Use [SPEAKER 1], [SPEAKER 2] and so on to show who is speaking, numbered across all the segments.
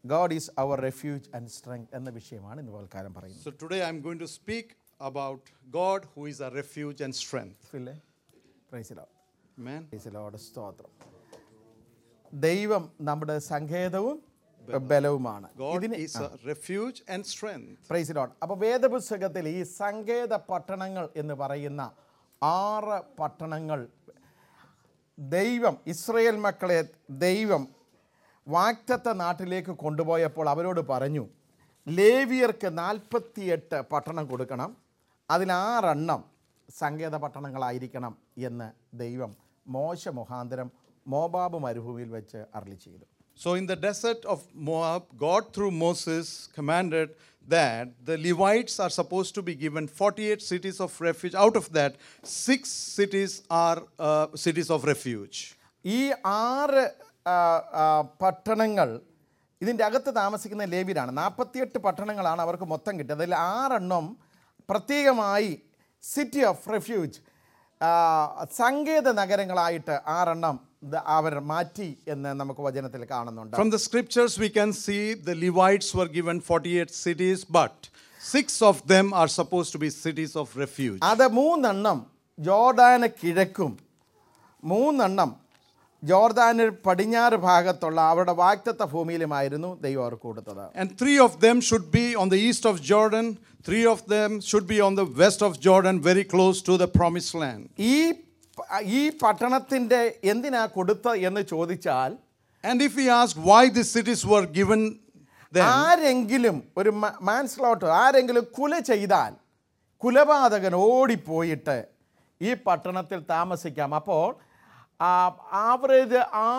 [SPEAKER 1] God is our refuge and strength എന്ന വിഷയമാണ് ഇന്ന് പകൽക്കാലം പറയുന്നത്.
[SPEAKER 2] So today I'm going to speak about God who is our refuge and strength.
[SPEAKER 1] Praise the Lord.
[SPEAKER 2] Amen.
[SPEAKER 1] Praise the Lord. സ്തോത്രം. ദൈവം നമ്മുടെ സങ്കേതവും ബലവുമാണ്.
[SPEAKER 2] God is a refuge and strength.
[SPEAKER 1] Praise the Lord. അപ്പോൾ വേദപുസ്തകത്തിൽ ഈ സങ്കേത പട്ടണങ്ങൾ എന്ന് പറയുന്ന 6 പട്ടണങ്ങൾ ദൈവം ഇസ്രായേൽ മക്കളെ ദൈവം വാഗ്ദത്ത നാട്ടിലേക്ക് കൊണ്ടുപോയപ്പോൾ അവരോട് പറഞ്ഞു, ലേവിയർക്ക് 48 പട്ടണം കൊടുക്കണം, അതിൽ 6 സങ്കേത പട്ടണങ്ങളായിരിക്കണം എന്ന് ദൈവം മോശ മുഖാന്തരം മോവാബ് മരുഭൂമിയിൽ വെച്ച് അരുളി ചെയ്തു.
[SPEAKER 2] So in the desert of Moab, God through Moses commanded that the Levites are supposed to be given 48 cities of refuge. Out of that, 6 cities are cities of refuge.
[SPEAKER 1] ഈ 6 പട്ടണങ്ങൾ ഇതിൻ്റെ അകത്ത് താമസിക്കുന്ന ലേവ്യരാണ്. 48 പട്ടണങ്ങളാണ് അവർക്ക് മൊത്തം കിട്ടിയത്. അതിൽ 6 പ്രത്യേകമായി സിറ്റി ഓഫ് റെഫ്യൂജ് സങ്കേത നഗരങ്ങളായിട്ട് 6 അവർ മാറ്റി എന്ന് നമുക്ക് വചനത്തിൽ കാണുന്നുണ്ട്.
[SPEAKER 2] From the scriptures we can see the Levites were given 48 cities, but 6 of them are supposed to be cities of refuge.
[SPEAKER 1] അത് 3 ജോർദാന് കിഴക്കും 3 ജോർദാന് പടിഞ്ഞാറ് ഭാഗത്തുള്ള അവരുടെ വാഗ്ദത്ത ഭൂമിയിലുമായിരുന്നു ദൈവം അവർക്ക് കൊടുത്തത്.
[SPEAKER 2] And 3 of them should be on the east of Jordan, 3 of them should be on the west of Jordan, very close to the promised land.
[SPEAKER 1] ഈ പട്ടണത്തിൻ്റെ എന്തിനാ കൊടുത്ത എന്ന് ചോദിച്ചാൽ,
[SPEAKER 2] and if we ask why these cities were given them,
[SPEAKER 1] ആരെങ്കിലും ഒരു മാൻസ്ലോട്ടർ ആരെങ്കിലും കുല ചെയ്താൽ കുലപാതകൻ ഓടിപ്പോയിട്ട് ഈ പട്ടണത്തിൽ താമസിക്കാം. അപ്പോൾ ആവറേജ്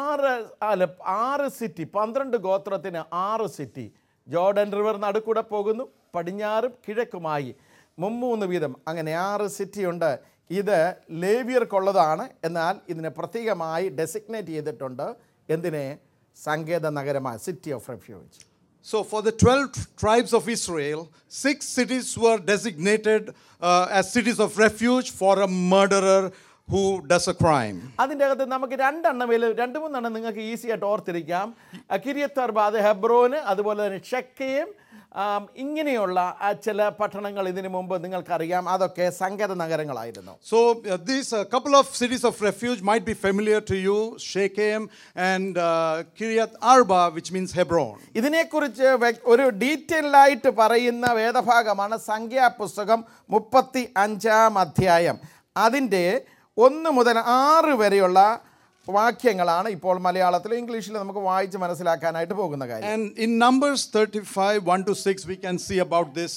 [SPEAKER 1] 6 സിറ്റി, 12 ഗോത്രത്തിന് 6 സിറ്റി ജോർഡൻ റിവർ നടുക്കൂടെ പോകുന്നു, പടിഞ്ഞാറും കിഴക്കുമായി 3 വീതം, അങ്ങനെ 6 സിറ്റിയുണ്ട്. ഇത് ലേവ്യർക്കുള്ളതാണ്. എന്നാൽ ഇതിനെ പ്രത്യേകമായി ഡെസിഗ്നേറ്റ് ചെയ്തിട്ടുണ്ട്. എന്തിനെ? സങ്കേത നഗരമായ city of refuge.
[SPEAKER 2] So for the 12 tribes of Israel, 6 cities were designated as cities of refuge for a murderer who does a crime.
[SPEAKER 1] അതിൻ്റെ അകത്ത് നമുക്ക് 2-3 നിങ്ങൾക്ക് ഈസി ആയിട്ട് ഓർത്തിരിക്കാം. കിര്യത്ത് അർബാദ്, ഹെബ്രോന്, അതുപോലെ തന്നെ ഷെക്കേം, ഇങ്ങനെയുള്ള ചില പട്ടണങ്ങൾ ഇതിനു മുമ്പ് നിങ്ങൾക്കറിയാം. അതൊക്കെ സങ്കേത നഗരങ്ങളായിരുന്നു.
[SPEAKER 2] So these couple of cities of refuge might be familiar to you, Shechem and Kiryat Arba, which means Hebron.
[SPEAKER 1] ഇതിനെക്കുറിച്ച് ഒരു ഡീറ്റെയിൽഡ് ആയിട്ട് പറയുന്ന വേദഭാഗമാണ് സംഖ്യാപുസ്തകം 35-ാം അധ്യായം. അതിൻ്റെ 1 മുതൽ 6 വരെയുള്ള വാക്യങ്ങളാണ് ഇപ്പോൾ മലയാളത്തിലും ഇംഗ്ലീഷിലും നമുക്ക് വായിച്ച് മനസ്സിലാക്കാനായിട്ട് പോകുന്ന കാര്യം.
[SPEAKER 2] And in Numbers 35, 1-6, we can see about this.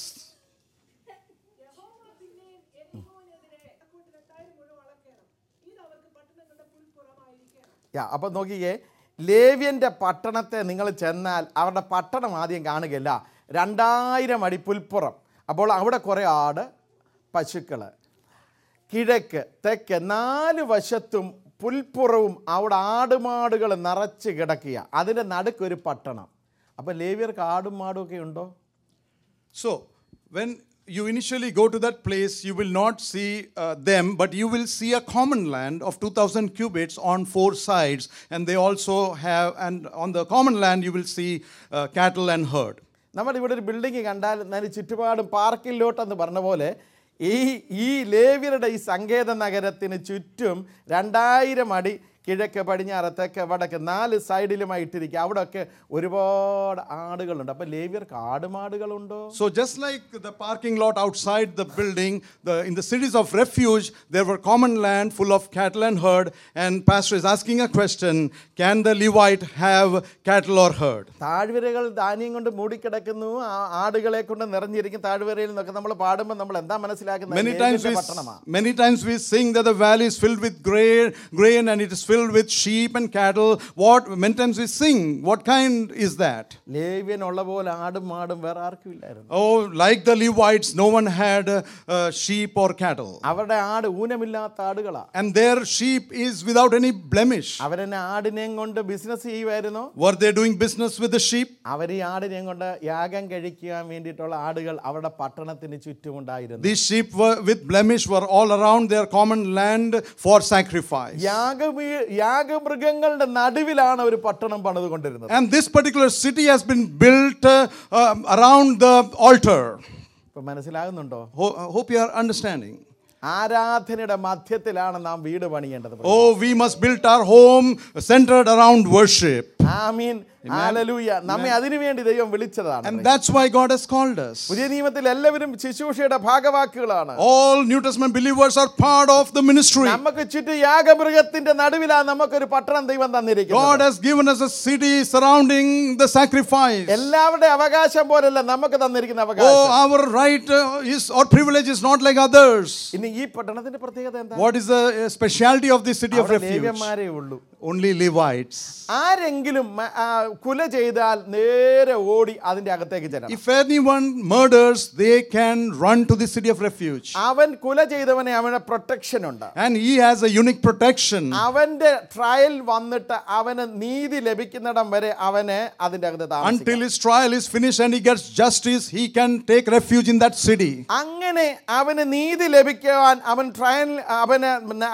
[SPEAKER 1] അപ്പോൾ നോക്കിയേ, ലേവ്യൻ്റെ പട്ടണത്തെ നിങ്ങൾ ചെന്നാൽ അവരുടെ പട്ടണം ആദ്യം കാണുകയില്ല. 2000 അടി പുൽപ്പുറം. അപ്പോൾ അവിടെ കുറേ ആട്, പശുക്കൾ, കിഴക്ക് തെക്ക് 4 വശത്തും പുൽപ്പുറവും അവിടെ ആടുമാടുകൾ നിറച്ച് കിടക്കുക. അതിൻ്റെ നടുക്കൊരു പട്ടണം. അപ്പോൾ ലേവ്യർക്ക് ആടും മാടും ഒക്കെ ഉണ്ടോ?
[SPEAKER 2] So when you initially go to that place, you will not see them, but you will see a common land of 2000 cubits on 4 sides, and they also have, and on the common land you will see cattle and herd.
[SPEAKER 1] നമ്മൾ ഇവിടെ ഒരു building കണ്ടാൽ അതിന് ചുറ്റുപാടും പാർക്കിലോട്ടെന്ന് പറഞ്ഞ പോലെ ഈ ലേവ്യരുടെ ഈ സങ്കേത നഗരത്തിന് ചുറ്റും 2000 അടി കിഴക്ക് പടിഞ്ഞാറ് തെക്ക് വടക്ക് 4 സൈഡിലുമായി ഇട്ടിരിക്കുക. അവിടെയൊക്കെ ഒരുപാട് ആടുകളുണ്ട്. അപ്പോൾ ലേവ്യർക്ക് ആടുമാടുകളുണ്ടോ?
[SPEAKER 2] So just like the parking lot outside the building, in the cities of refuge, there were common land full of cattle and herd, and pastor is asking a question, can the Levite have cattle or herd?
[SPEAKER 1] താഴ്വരകൾ ധാന്യം കൊണ്ട് മൂടിക്കിടക്കുന്നു, ആടുകളെ കൊണ്ട് നിറഞ്ഞിരിക്കും താഴ്വരയിൽ നിന്നൊക്കെ നമ്മൾ പാടുമ്പോൾ നമ്മൾ എന്താ മനസ്സിലാക്കുന്നത്?
[SPEAKER 2] Many times we sing that the valley is filled with grain and it is filled with sheep and cattle. Many times we sing, what kind is that?
[SPEAKER 1] ലേവ്യനുള്ള പോലെ ആടും മാടും വേറെ ആർക്കും ഇല്ലായിരുന്നു.
[SPEAKER 2] Oh, like the Levites, no one had sheep or cattle.
[SPEAKER 1] അവരുടെ ആട് ഊനമില്ലാത്ത ആടുകളാ.
[SPEAKER 2] And their sheep is without any blemish.
[SPEAKER 1] അവരെന്നെ ആടിനെയും കൊണ്ട് business ചെയ്യുമായിരുന്നു.
[SPEAKER 2] Were they doing business with the sheep?
[SPEAKER 1] അവർ ഈ ആടിനെയും കൊണ്ട് യാഗം കഴിക്കാൻ വേണ്ടിയിട്ടുള്ള ആടുകൾ അവരുടെ പട്ടണത്തിന് ചുറ്റുമുണ്ടായിരുന്നു.
[SPEAKER 2] These sheep were with blemish were all around their common land for sacrifice.
[SPEAKER 1] യാഗമൃഗങ്ങളുടെ നടുവിലാണ് ഒരു പട്ടണം പണിതുകൊണ്ടിരുന്നത്.
[SPEAKER 2] And this particular city has been built around the altar.
[SPEAKER 1] ഇപ്പൊ മനസ്സിലാകുന്നുണ്ടോ?
[SPEAKER 2] Hope you are understanding.
[SPEAKER 1] ആരാധനയുടെ മധ്യത്തിലാണ് നാം വീട് പണിയേണ്ടത്.
[SPEAKER 2] Oh, we must build our home centered around worship.
[SPEAKER 1] ആമീൻ, ഹല്ലേലൂയ. നമ്മെ അതിനുവേണ്ടി ദൈവം വിളിച്ചതാണ്.
[SPEAKER 2] And that's why God has called us.
[SPEAKER 1] പുതിയ നിയമത്തിൽ എല്ലാവരും ശുശ്രൂഷയുടെ ഭാഗവാക്കുകളാണ്.
[SPEAKER 2] All New Testament believers are part of the ministry.
[SPEAKER 1] നമുക്ക് ചുറ്റും യാഗമൃഗത്തിന്റെ നടുവിലാണ് നമുക്കൊരു പട്ടണം ദൈവം തന്നിരിക്കുന്നത്.
[SPEAKER 2] God has given us a city surrounding the sacrifice.
[SPEAKER 1] എല്ലാവരുടെ അവകാശം പോലല്ല നമുക്ക് തന്നിരിക്കുന്ന
[SPEAKER 2] Oh,
[SPEAKER 1] അവകാശം.
[SPEAKER 2] our right or privilege is not like others.
[SPEAKER 1] ഇനി ഈ പട്ടണത്തിന്റെ പ്രത്യേകത എന്താ?
[SPEAKER 2] What is the speciality of this city of refuge?
[SPEAKER 1] ലേവ്യന്മാരേ ഉള്ളൂ.
[SPEAKER 2] Only Levites.
[SPEAKER 1] ആരെങ്കിലും കുല ചെയ്താൽ നേരെ ഓടി അതിന്റെ അകത്തേക്ക് ചെല്ലണം.
[SPEAKER 2] If anyone murders, they can run to the city of refuge.
[SPEAKER 1] അവൻ കുല ചെയ്തവനെ അവന് പ്രൊട്ടക്ഷൻ ഉണ്ട്.
[SPEAKER 2] And he has a unique protection.
[SPEAKER 1] അവന്റെ ട്രയൽ വന്നിട്ട് അവന് നീതി ലഭിക്കുന്നിടം വരെ അവന് അതിന്റെ അകത്ത് താമസിക്കാം.
[SPEAKER 2] Until his trial is finished and he gets justice, he can take refuge in that city.
[SPEAKER 1] അങ്ങനെ അവന് നീതി ലഭിക്കുവാൻ അവൻ ട്രയൽ അവന്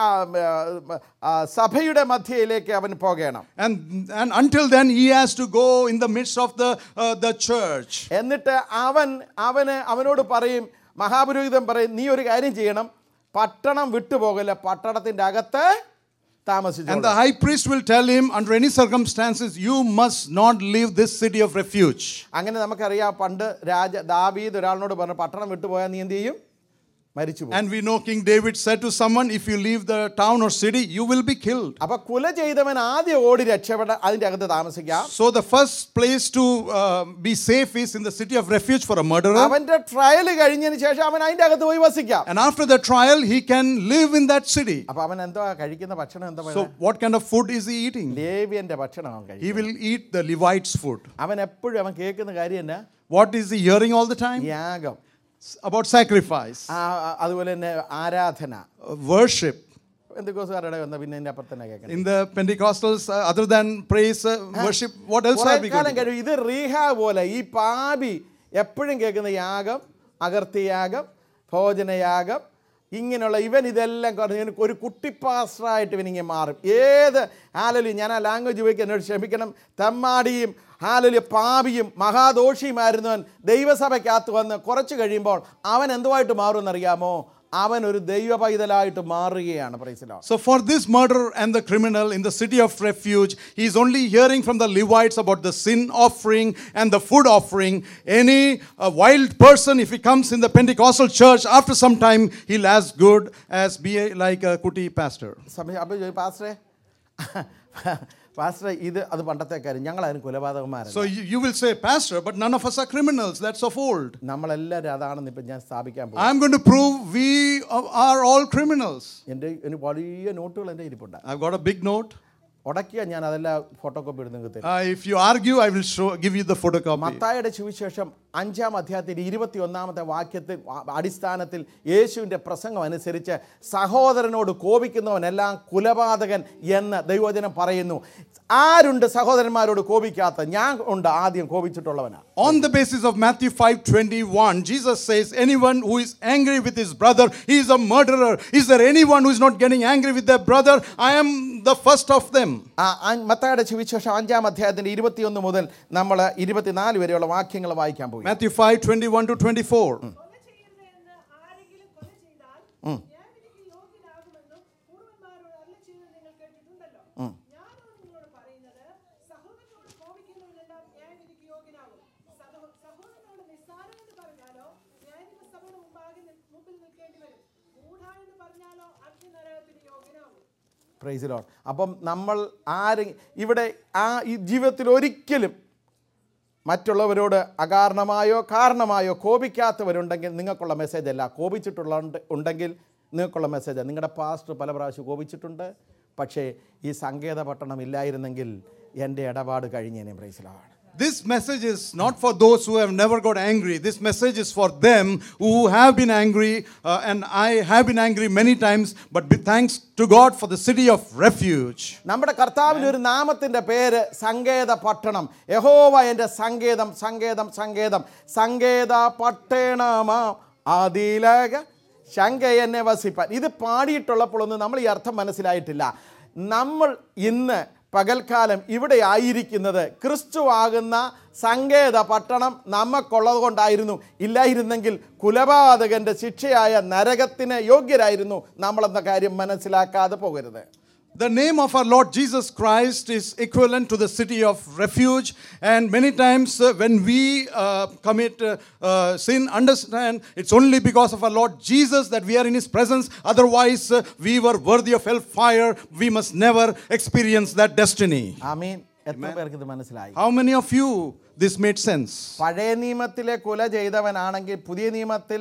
[SPEAKER 1] സഭയുടെ മധ്യയിലേക്ക് അവൻ പോകണം.
[SPEAKER 2] And until then he has to go in the midst of the church.
[SPEAKER 1] എന്നിട്ട് അവനോട് പറയും, മഹാപുരോഹിതൻ പറയും, നീ ഒരു കാര്യം ചെയ്യണം, പട്ടണം വിട്ടുപോകല്ല, പട്ടണത്തിന്റെ അകത്ത് താമസിച്ചു.
[SPEAKER 2] And the high priest will tell him, under any circumstances you must not leave this city of refuge.
[SPEAKER 1] അങ്ങനെ നമുക്കറിയാം, പണ്ട് ദാവീദ് ഒരാളിനോട് പറഞ്ഞു, പട്ടണം വിട്ടുപോയാൽ നീ എന്ത് ചെയ്യും? മരിച്ചു പോകും.
[SPEAKER 2] And we know King David said to someone, if you leave the town or city, you will be killed.
[SPEAKER 1] അപ്പൊ കുല ചെയ്തവൻ ആദ്യം ഓടി രക്ഷപ്പെടാൻ അതിന്റെ അകത്ത് താമസിക്കാം.
[SPEAKER 2] So the first place to be safe is in the city of refuge for a murderer.
[SPEAKER 1] അവന്റെ ട്രയൽ കഴിഞ്ഞതിന് ശേഷം അവൻ അതിന്റെ അകത്ത് പോയി വസിക്കാം.
[SPEAKER 2] And after the trial, he can live in that city.
[SPEAKER 1] അപ്പൊ അവൻ എന്തോ കഴിക്കുന്ന ഭക്ഷണം എന്താ?
[SPEAKER 2] So what kind of food is he eating?
[SPEAKER 1] ലേവ്യന്റെ ഭക്ഷണം അവൻ കഴിക്കും.
[SPEAKER 2] He will eat the Levites' food.
[SPEAKER 1] അവൻ എപ്പോഴും അവൻ കേൾക്കുന്ന കാര്യം എന്നാ?
[SPEAKER 2] What is he hearing all the time?
[SPEAKER 1] യാഗം,
[SPEAKER 2] about sacrifice,
[SPEAKER 1] അതുപോലെ തന്നെ ആരാധന,
[SPEAKER 2] worship.
[SPEAKER 1] പെന്തക്കോസ്തുകാരുടെ വന്ന പിന്നെ ഇതിന്റെ അപ്പുറത്ത് തന്നെ കേൾക്കണം.
[SPEAKER 2] In the Pentecostals, other than praise, worship, what else are we going to do?
[SPEAKER 1] ഇത് റീഹ പോലെ ഈ പാപി എപ്പോഴും കേൾക്കുന്ന യാഗം, അകർത്തിയാഗം, ഭോജനയാഗം, ഇങ്ങനെയുള്ള ഇതെല്ലാം പറഞ്ഞ് ഒരു കുട്ടി പാസ്റ്ററായിട്ട് ഇവനിങ്ങനെ മാറും. ഏത് ഹല്ലേലൂയ, ഞാൻ ആ ലാംഗ്വേജ് ഉപയോഗിക്കാൻ എന്നോട് ക്ഷമിക്കണം, തെമ്മാടിയും ഹല്ലേലൂയ പാപിയും മഹാദോഷിയുമായിരുന്നവൻ ദൈവസഭയ്ക്കകത്ത് വന്ന് കുറച്ച് കഴിയുമ്പോൾ അവൻ എന്തുമായിട്ട് മാറുമെന്നറിയാമോ? അവൻ ഒരു ദൈവ പൈതലായിട്ട് മാറുകയാണ്. Praise the Lord.
[SPEAKER 2] So for this murderer and the criminal in the city of refuge, he is only hearing from the Levites about the sin offering and the food offering. Any wild person, if he comes in the Pentecostal church, after some time he'll as good as be like a kuti pastor.
[SPEAKER 1] Pastor ഇത് അത് പണ്ടത്തെ കാര്യം, ഞങ്ങൾ അതിന് കൊലപാതകന്മാരാണ്.
[SPEAKER 2] So you will say, pastor, but none of us are criminals. That's of old.
[SPEAKER 1] നമ്മളെല്ലാവരും അതാണെന്ന് ഇപ്പം ഞാൻ സ്ഥാപിക്കാൻ പോകും.
[SPEAKER 2] I'm going to prove we are all criminals.
[SPEAKER 1] എൻ്റെ വലിയ നോട്ടുകൾ എൻ്റെ ഇരിപ്പുണ്ട്.
[SPEAKER 2] I've got a big note.
[SPEAKER 1] ഉടക്കിയ ഞാൻ അതെല്ലാം ഫോട്ടോകോപ്പി എടുത്ത് നിങ്ങൾക്ക് തരും.
[SPEAKER 2] If you argue, I will give you the photocopy.
[SPEAKER 1] മത്തായിയുടെ സുവിശേഷം 5-ാം അധ്യായത്തിൽ 21-ാമത്തെ വാക്യത്തിൽ അടിസ്ഥാനത്തിൽ യേശുവിൻ്റെ പ്രസംഗം അനുസരിച്ച് സഹോദരനോട് കോപിക്കുന്നവനെല്ലാം കുലപാതകൻ എന്ന് ദൈവവചനം പറയുന്നു. ആരുണ്ട് സഹോദരന്മാരോട് കോപിക്കാത്ത? ഞാൻ ഉണ്ട്, ആദ്യം കോപിച്ചിട്ടുള്ളവനാണ്.
[SPEAKER 2] On the basis of Matthew 5:21, Jesus says, anyone who is angry with his brother, he is a murderer. Is there anyone who is not getting angry with their brother? I am the first of them.
[SPEAKER 1] മത്തായിയുടെ സുവിശേഷം 5-ാം അധ്യായത്തിന്റെ 21 മുതൽ നമ്മൾ 24 വരെയുള്ള വാക്യങ്ങൾ വായിക്കാൻ പോകും.
[SPEAKER 2] Matthew 5:21-24.
[SPEAKER 1] Praise the Lord. അപ്പം നമ്മൾ ഇവിടെ ഈ ജീവിതത്തിൽ ഒരിക്കലും മറ്റുള്ളവരോട് അകാരണമായോ കാരണമായോ കോപിക്കാത്തവരുണ്ടെങ്കിൽ നിങ്ങൾക്കുള്ള മെസ്സേജ് അല്ല. ഉണ്ടെങ്കിൽ നിങ്ങൾക്കുള്ള മെസ്സേജ്, നിങ്ങളുടെ പാസ്റ്റർ പല പ്രാവശ്യം കോപിച്ചിട്ടുണ്ട്, പക്ഷേ ഈ സങ്കേത പട്ടണം ഇല്ലായിരുന്നെങ്കിൽ എൻ്റെ ഇടപാട് കഴിഞ്ഞേനെ. Praise the Lord.
[SPEAKER 2] This message is not for those who have never got angry. This message is for them who have been angry, and I have been angry many times, but thanks to God for the city of refuge.
[SPEAKER 1] നമ്മുടെ കർത്താവിൻ്റെ ഒരു നാമത്തിൻ്റെ പേര് സങ്കേത പട്ടണം. യഹോവ എൻ്റെ സങ്കേതം, സങ്കേതം, സങ്കേതം, സങ്കേത പട്ടണമാ അതിലക ശങ്ക എന്നെ വസിപ്പാൻ. ഇത് പാടിയിട്ടുള്ളപ്പോഴൊന്നും നമ്മൾ ഈ അർത്ഥം മനസ്സിലായിട്ടില്ല. നമ്മൾ ഇന്ന് പകൽക്കാലം ഇവിടെ ആയിരിക്കുന്നത് ക്രിസ്തുവാകുന്ന സങ്കേത പട്ടണം നമുക്കുള്ളത് കൊണ്ടായിരുന്നു. ഇല്ലായിരുന്നെങ്കിൽ കുലപാതകൻ്റെ ശിക്ഷയായ നരകത്തിന് യോഗ്യരായിരുന്നു നമ്മളെന്ന കാര്യം മനസ്സിലാക്കാതെ പോകരുത്.
[SPEAKER 2] The name of our Lord Jesus Christ is equivalent to the city of refuge, and many times when we commit sin, understand it's only because of our Lord Jesus that we are in His presence. Otherwise, we were worthy of hellfire. We must never experience that destiny.
[SPEAKER 1] ആമീൻ. എത്ര പേർക്ക് ഇത് മനസ്സിലായി?
[SPEAKER 2] How many of you this made sense?
[SPEAKER 1] പഴയ നിയമത്തിലെ കൊല ചെയ്തവനാണെങ്കിൽ പുതിയ നിയമത്തിൽ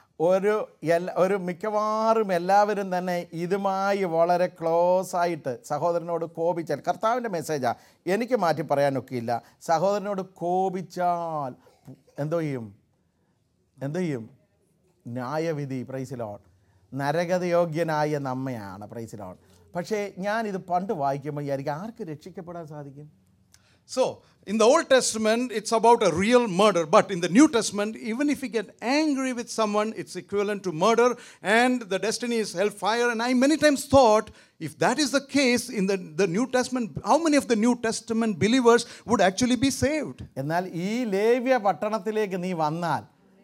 [SPEAKER 1] ഒരു മിക്കവാറും എല്ലാവരും തന്നെ ഇതുമായി വളരെ ക്ലോസ് ആയിട്ട് സഹോദരനോട് കോപിച്ചാൽ, കർത്താവിൻ്റെ മെസ്സേജാണ്, എനിക്ക് മാറ്റി പറയാനൊക്കെയില്ല, സഹോദരനോട് കോപിച്ചാൽ എന്തോ ചെയ്യും? ന്യായവിധി. Praise Lord. നരകയോഗ്യനായ നമ്മയാണ്. Praise Lord. പക്ഷേ ഞാനിത് പണ്ട് വായിക്കുമ്പോൾ വിചാരിക്കും, ആർക്ക് രക്ഷിക്കപ്പെടാൻ സാധിക്കും?
[SPEAKER 2] So, in the Old Testament, it's about a real murder. But in the New Testament, even if you get angry with someone, it's equivalent to murder. And the destiny is hellfire. And I many times thought, if that is the case in the New Testament, how many of the New Testament believers would actually be saved?
[SPEAKER 1] എന്നാൽ ഈ ലേവ്യ പട്ടണത്തിലേക്ക് നീ വന്നാൽ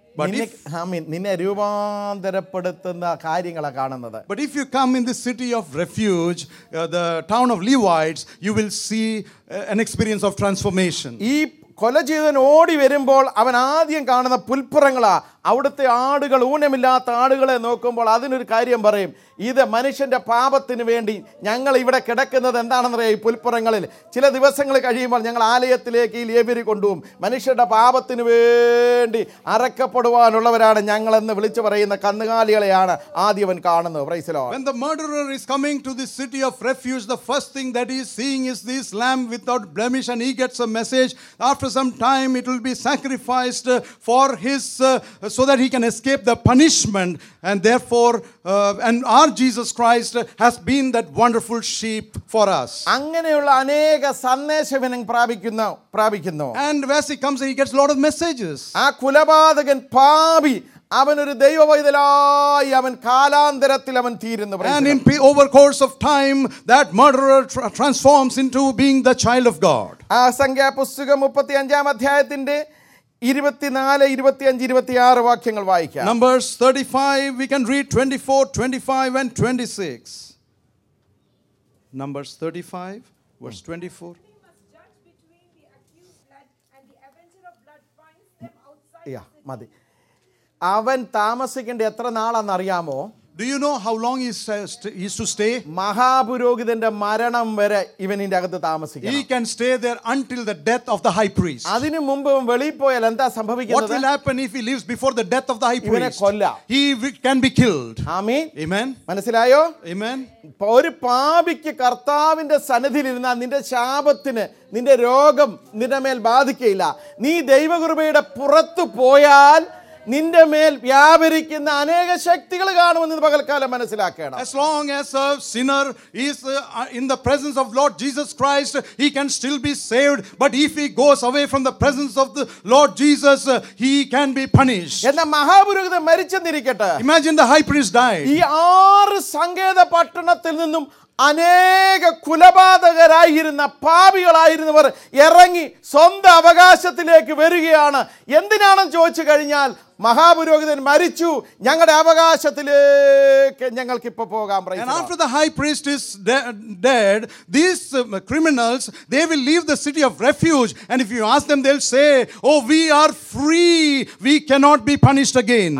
[SPEAKER 1] നിന്നെ രൂപാന്തരപ്പെടുത്തുന്ന കാര്യങ്ങളാണ് കാണുന്നത്.
[SPEAKER 2] But if you come in the city of refuge, the town of Levites, you will see an experience of transformation.
[SPEAKER 1] ഈ കൊല ചെയ്തവൻ ഓടി വരുമ്പോൾ അവൻ ആദ്യം കാണുന്ന പുൽപ്പുറങ്ങളാ. അവിടുത്തെ ആടുകൾ, ഊനമില്ലാത്ത ആടുകളെ നോക്കുമ്പോൾ അതിനൊരു കാര്യം പറയും, ഇത് മനുഷ്യൻ്റെ പാപത്തിന് വേണ്ടി ഞങ്ങൾ ഇവിടെ കിടക്കുന്നത് എന്താണെന്നറിയാം. ഈ പുൽപ്പുറങ്ങളിൽ ചില ദിവസങ്ങൾ കഴിയുമ്പോൾ ഞങ്ങൾ ആലയത്തിലേക്ക് ഈ ലേവ്യരെ കൊണ്ടുപോകും. മനുഷ്യരുടെ പാപത്തിന് വേണ്ടി അറക്കപ്പെടുവാനുള്ളവരാണ് ഞങ്ങളെന്ന് വിളിച്ചു പറയുന്ന കന്നുകാലികളെയാണ് ആദ്യം അവൻ കാണുന്നത്. Praise the Lord.
[SPEAKER 2] When the murderer is coming to this city of refuge, the first thing that he is seeing is this lamb without blemish, and he gets a message. After some time it will be sacrificed for his so that he can escape the punishment, and therefore and our Jesus Christ has been that wonderful sheep for us.
[SPEAKER 1] അങ്ങനെയുള്ള അനേക സന്ദേശം പ്രാപിക്കുന്നു.
[SPEAKER 2] And as he comes, he gets a lot of messages.
[SPEAKER 1] ആ കുലപാതകൻ പാപി അവനൊരു ദൈവവൈതലായി അവൻ കാലാന്തരത്തിൽ അവൻ തീരുന്നു.
[SPEAKER 2] And over course of time, that murderer transforms into being the child of God.
[SPEAKER 1] ആ സംഖ്യാപുസ്തകം 35-ാം അധ്യായത്തിന്റെ 24, 25, 26 വാക്യങ്ങൾ വായിക്കാം.
[SPEAKER 2] Numbers 35, we can read 24, 25 and 26. Numbers 35, verse 24.
[SPEAKER 1] മതി. അവൻ താമസിക്കേണ്ട എത്ര നാളാണെന്നറിയാമോ?
[SPEAKER 2] Do you know how long he is to stay?
[SPEAKER 1] മഹാപുരോഹിതന്റെ മരണം വരെ ഇവനിന്റെ അകത്ത് താമസിക്കണം.
[SPEAKER 2] He can stay there until the death of the high priest.
[SPEAKER 1] അതിനു മുമ്പ് വെളിയിൽ പോയാൽ എന്താ സംഭവിക്കുന്നത്?
[SPEAKER 2] What will happen if he lives before the death of the high
[SPEAKER 1] ഇവനെ
[SPEAKER 2] priest?
[SPEAKER 1] കൊല്ലാം.
[SPEAKER 2] He can be killed.
[SPEAKER 1] Amin.
[SPEAKER 2] Amen.
[SPEAKER 1] മനസ്സിലായോ?
[SPEAKER 2] Amen.
[SPEAKER 1] ഒരു പാപിക്ക് കർത്താവിന്റെ സന്നിധിയിൽ ഇരുന്നാൽ നിന്റെ ശാപത്തിന്, നിന്റെ രോഗം നിന്റെ മേൽ ബാധിക്കയില്ല. നീ ദൈവകൃപയുടെ പുറത്തു പോയാൽ നിന്റെ മേൽ വ്യാപരിക്കുന്ന അനേക ശക്തികൾ കാണുമെന്ന് പകൽക്കാലം മനസ്സിലാക്കണം.
[SPEAKER 2] As long as a sinner is in the presence of Lord Jesus Christ, he can still be saved. But if he goes away from the presence of the Lord Jesus, he can be punished.
[SPEAKER 1] എന്നാൽ മഹാപുരോഹിതൻ മരിച്ചെന്നിരിക്കട്ടെ.
[SPEAKER 2] Imagine the high priest died.
[SPEAKER 1] ഈ 6 സങ്കേത പട്ടണത്തിൽ നിന്നും അനേക കുലപാതകരായിരുന്ന പാപികളായിരുന്നവർ ഇറങ്ങി സ്വന്തം അവകാശത്തിലേക്ക് വരികയാണ്. എന്തിനാണെന്ന് ചോദിച്ചു കഴിഞ്ഞാൽ മഹാപുരോഹിതൻ മരിച്ചു, ഞങ്ങളുടെ അവകാശത്തിലേക്ക് ഞങ്ങൾക്ക് ഇപ്പോൾ പോകാം.
[SPEAKER 2] And after the high priest is dead, these criminals, they will leave the city of refuge, and if you ask them, they'll say, oh, we are free, we cannot be punished again.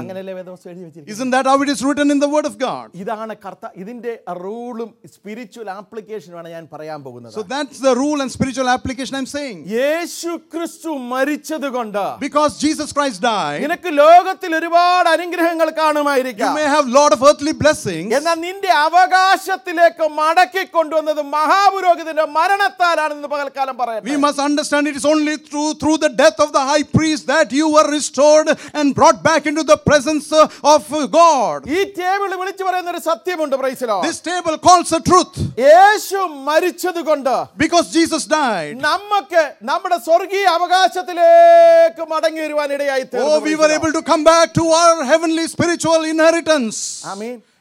[SPEAKER 2] Isn't that how it is written in the word of God?
[SPEAKER 1] ഇതാണ് ഇതിന്റെ റൂളും spiritual ആപ്ലിക്കേഷനുമാണ് ഞാൻ പറയാൻ പോകുന്നത്.
[SPEAKER 2] So that's the rule and spiritual application I'm saying.
[SPEAKER 1] യേശു ക്രിസ്തു മരിച്ചതുകൊണ്ട്,
[SPEAKER 2] because Jesus Christ died,
[SPEAKER 1] നിനക്ക് ലോകത്തിൽ ഒരുപാട് അനുഗ്രഹങ്ങൾ കാണുമായിരിക്കാം.
[SPEAKER 2] you may have lot of earthly blessings.
[SPEAKER 1] എന്നാൽ നിന്റെ അവകാശത്തിലേക്ക് മടക്കി കൊണ്ടുവന്നത് മഹാപുരോഹിതന്റെ മരണത്താലാണെന്ന് പകൽക്കാലം പറയാം.
[SPEAKER 2] We must understand it is only through the death of the high priest that you were restored and brought back into the presence of God.
[SPEAKER 1] ഈ table വിളിച്ചു പറയുന്ന ഒരു സത്യമുണ്ട്. Praise the Lord.
[SPEAKER 2] This table calls the truth.
[SPEAKER 1] യേശു മരിച്ചതുകൊണ്ട്,
[SPEAKER 2] because Jesus died,
[SPEAKER 1] നമുക്ക് നമ്മുടെ സ്വർഗീയ അവകാശത്തിലേക്ക് മടങ്ങി വരുവാൻ ഇടയായി തീർന്നു.
[SPEAKER 2] we were able to come back to our heavenly spiritual inheritance.
[SPEAKER 1] Amen.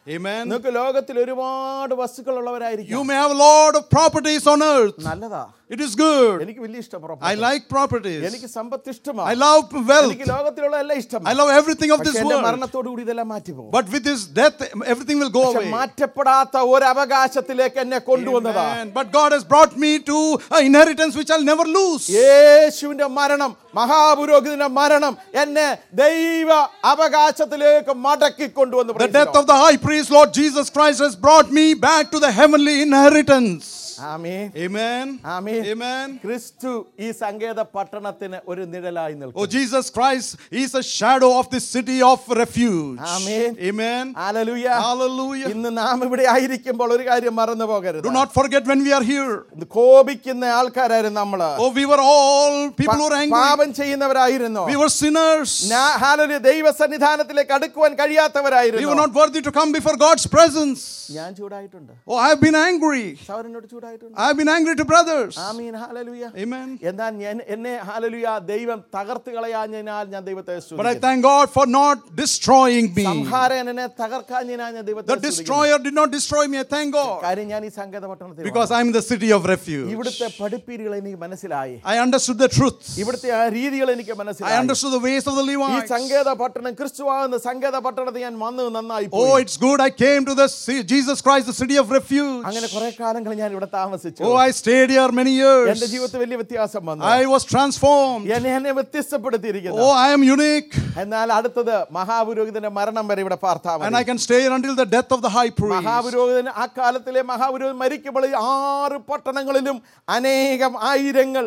[SPEAKER 2] Amen.
[SPEAKER 1] നിങ്ങൾക്ക് ലോകത്തിൽ ഒരുപാട് വസ്തുക്കളുള്ളവരായിരിക്കും.
[SPEAKER 2] You may have a lot of properties on earth.
[SPEAKER 1] നല്ലതാ.
[SPEAKER 2] It is good.
[SPEAKER 1] എനിക്ക് വലിയ ഇഷ്ടം
[SPEAKER 2] I like properties.
[SPEAKER 1] എനിക്ക് സമ്പത്ത് ഇഷ്ടമാണ്.
[SPEAKER 2] I love wealth.
[SPEAKER 1] എനിക്ക് ലോകത്തിലുള്ള എല്ലാം ഇഷ്ടമാണ്.
[SPEAKER 2] I love everything of this
[SPEAKER 1] പക്ഷേ എന്റെ
[SPEAKER 2] world.
[SPEAKER 1] മരണത്തോടു കൂടി ഇതെല്ലാം മാറ്റി പോകും.
[SPEAKER 2] But with his death, everything will go
[SPEAKER 1] പക്ഷേ
[SPEAKER 2] away.
[SPEAKER 1] മാറ്റപ്പെടാത്ത ഒരു അവകാശത്തിലേക്ക് എന്നെ കൊണ്ടുവന്നതാ.
[SPEAKER 2] Amen. But God has brought me to an inheritance which I'll never lose.
[SPEAKER 1] യേശുവിന്റെ മരണം, മഹാപുരോഹിതന്റെ മരണം എന്നെ ദൈവ അവകാശത്തിലേക്ക് മടക്കി കൊണ്ടുവന്നു.
[SPEAKER 2] The death of the high priest, Lord Jesus Christ, has brought me back to the heavenly inheritance.
[SPEAKER 1] Amen.
[SPEAKER 2] Amen.
[SPEAKER 1] Amen.
[SPEAKER 2] Amen.
[SPEAKER 1] ക്രിസ്തു ഈ സങ്കേത പട്ടണത്തിന് ഒരു നിഴലായി നിൽക്കും.
[SPEAKER 2] Oh, Jesus Christ is a shadow of this city of refuge.
[SPEAKER 1] ആമേൻ.
[SPEAKER 2] Amen.
[SPEAKER 1] ഹല്ലേലൂയ.
[SPEAKER 2] Hallelujah.
[SPEAKER 1] ഇന്ന് നാം ഇവിടെ ആയിരിക്കുമ്പോൾ ഒരു കാര്യം മറന്നു പോകരുത്.
[SPEAKER 2] Do not forget when we are here.
[SPEAKER 1] കോപിക്കുന്ന ആൾക്കാരായിരുന്നു നമ്മള്.
[SPEAKER 2] Oh, we were all people who were angry.
[SPEAKER 1] പാപം ചെയ്യുന്നവരായിരുന്നു.
[SPEAKER 2] We were sinners.
[SPEAKER 1] ഹല്ലേലൂയ. ദൈവ സന്നിധാനത്തിലേക്ക് അടുക്കുവാൻ
[SPEAKER 2] We
[SPEAKER 1] കഴിയാത്തവരായിരുന്നു.
[SPEAKER 2] were not worthy to come before God's presence.
[SPEAKER 1] ഞാൻ ചൂടായിട്ടുണ്ട്.
[SPEAKER 2] Oh, I have been angry.
[SPEAKER 1] സഹോദരനോട് ചൂടായിട്ടുണ്ട്.
[SPEAKER 2] I have been angry to brothers.
[SPEAKER 1] ആമീൻ. ഹല്ലേലൂയ.
[SPEAKER 2] Amen.
[SPEAKER 1] എന്നാൽ എന്നെ ഹല്ലേലൂയ ദൈവം തകർത്ത് കളയാഞ്ഞതിനാൽ ഞാൻ ദൈവത്തെ
[SPEAKER 2] But I
[SPEAKER 1] സ്തുതിക്കുന്നു.
[SPEAKER 2] thank God for not destroying me.
[SPEAKER 1] സംഹാരൻ എന്നെ തകർക്കാഞ്ഞതിനാൽ ഞാൻ ദൈവത്തെ
[SPEAKER 2] The
[SPEAKER 1] സ്തുതിക്കുന്നു.
[SPEAKER 2] destroyer did not destroy me. I thank God.
[SPEAKER 1] കാര്യം ഞാൻ ഈ സങ്കേത പട്ടണത്തിൽ
[SPEAKER 2] Because I am in the city of refuge.
[SPEAKER 1] ഇവിടുത്തെ പഠിപ്പീരുകൾ എനിക്ക് മനസ്സിലായി.
[SPEAKER 2] I understood the truth.
[SPEAKER 1] ഇവിടുത്തെ ആ രീതികൾ എനിക്ക്
[SPEAKER 2] I
[SPEAKER 1] മനസ്സിലായി.
[SPEAKER 2] understood the ways of the
[SPEAKER 1] ഈ
[SPEAKER 2] Levites.
[SPEAKER 1] സങ്കേത പട്ടണം ക്രിസ്തുവാകുന്ന സങ്കേത പട്ടണത്തിൽ ഞാൻ വന്നത് നന്നായി
[SPEAKER 2] Oh,
[SPEAKER 1] പോയി.
[SPEAKER 2] it's good I came to the Jesus Christ, the city of refuge.
[SPEAKER 1] അങ്ങനെ കുറെ കാലങ്ങൾ ഞാൻ ഇവിടെ താമസിച്ചു.
[SPEAKER 2] Oh, I stayed here many years.
[SPEAKER 1] എന്റെ ജീവിതത്തിൽ വലിയ വ്യത്യാസം വന്നു.
[SPEAKER 2] I was transformed.
[SPEAKER 1] എന്നെ വ്യത്യസ്തപ്പെടുത്തിയിരിക്കുന്നു.
[SPEAKER 2] Oh, I am unique.
[SPEAKER 1] എന്നാൽ അടുത്തത് മഹാപുരോഹിതന്റെ മരണം വരെ ഇവിടെ പാർത്താൽ
[SPEAKER 2] And
[SPEAKER 1] മതി.
[SPEAKER 2] I can stay here until the death of the high priest.
[SPEAKER 1] മഹാപുരോഹിതൻ ആ കാലത്തിലെ മഹാപുരോഹിതൻ മരിക്കുമ്പോൾ ഈ 6 പട്ടണങ്ങളിലും അനേകം ആയിരങ്ങൾ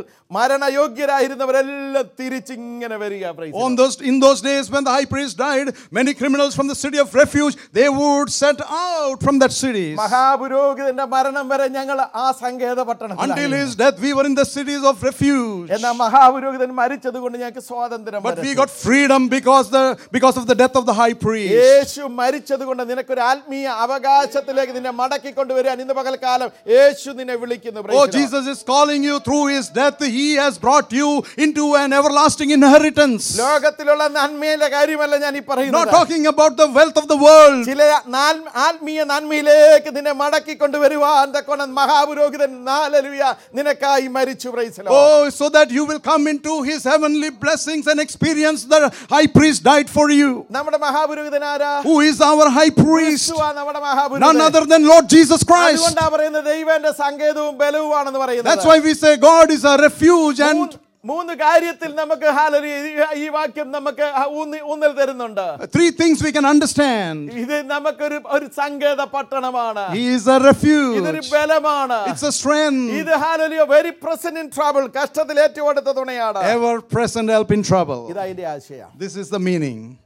[SPEAKER 1] മരണയോഗ്യരായിരുന്നവരെല്ലാം തിരിച്ചിങ്ങനെ വരിക. Praise the Lord.
[SPEAKER 2] In those days when the high priest died, many criminals from the city of refuge, they would set out from that city.
[SPEAKER 1] മഹാപുരോഹിതന്റെ മരണം വരെ ഞങ്ങൾ ആ സങ്കേത പട്ടണത്തിൽ
[SPEAKER 2] Until his death, we were in the cities of refuge.
[SPEAKER 1] എന്നാൽ മഹാപുരോഹിതൻ മരിച്ചത് കൊണ്ട് ഞങ്ങൾക്ക് സ്വാതന്ത്ര്യം
[SPEAKER 2] But we
[SPEAKER 1] വരച്ചു.
[SPEAKER 2] got freedom because of the death of the high priest.
[SPEAKER 1] യേശു മരിച്ചത് കൊണ്ട് നിനക്കൊരു ആത്മീയ അവകാശത്തിലേക്ക് നിന്നെ മടക്കിക്കൊണ്ടുവരാൻ ഇന്ന് പകൽക്കാലം യേശു നിന്നെ വിളിക്കുന്നു. Praise
[SPEAKER 2] Oh,
[SPEAKER 1] the Lord.
[SPEAKER 2] Jesus is calling you through his death. He has brought you into an everlasting inheritance.
[SPEAKER 1] ലോകത്തിലുള്ള നന്മയിലെ കാര്യമല്ല ഞാൻ ഈ
[SPEAKER 2] Not
[SPEAKER 1] പറയുന്നത്.
[SPEAKER 2] talking about the wealth of the world.
[SPEAKER 1] ചില ആത്മീയ നന്മയിലേക്ക് നിന്നെ മടക്കിക്കൊണ്ടുവരുവാൻ തക്കോണം മഹാപുരോഹിതൻ ഹല്ലേലൂയ നിനക്കായി മരിച്ചു. Praise the Lord.
[SPEAKER 2] Oh, so that you will come into his heavenly blessings and experience the high priest died for you.
[SPEAKER 1] നമ്മുടെ മഹാപുരോഹിതൻ ആരാ?
[SPEAKER 2] Who is our high priest?
[SPEAKER 1] ക്രിസ്തുവാ നമ്മുടെ
[SPEAKER 2] None
[SPEAKER 1] മഹാപുരോഹിതൻ.
[SPEAKER 2] other than Lord Jesus Christ.
[SPEAKER 1] അതുകൊണ്ടാ പറയുന്നത് ദൈവന്റെ സങ്കേതവും ബലവുമാണെന്ന് പറയുന്നത്.
[SPEAKER 2] That's why we say God is a refuge. And
[SPEAKER 1] മൂന്ന് കാര്യത്തിൽ നമുക്ക് ഹല്ലേലൂയ ഈ വാക്യം നമുക്ക് ഊന്നൽ തരുന്നുണ്ട്.
[SPEAKER 2] 3 things we can understand.
[SPEAKER 1] ഇത് നമുക്കൊരു സങ്കേത പട്ടണമാണ്.
[SPEAKER 2] He is a refuge.
[SPEAKER 1] ഇതൊരു ബലമാണ്.
[SPEAKER 2] It's a strength.
[SPEAKER 1] ഇത് ഹല്ലേലൂയ വെരി പ്രസന്റ് ഇൻ ട്രബിൾ, കഷ്ടത്തിൽ ഏറ്റവും അടുത്ത തുണയാണ്.
[SPEAKER 2] Ever present help in trouble.
[SPEAKER 1] ഇതാ ഇതിന്റെ ആശയം.
[SPEAKER 2] This is the meaning.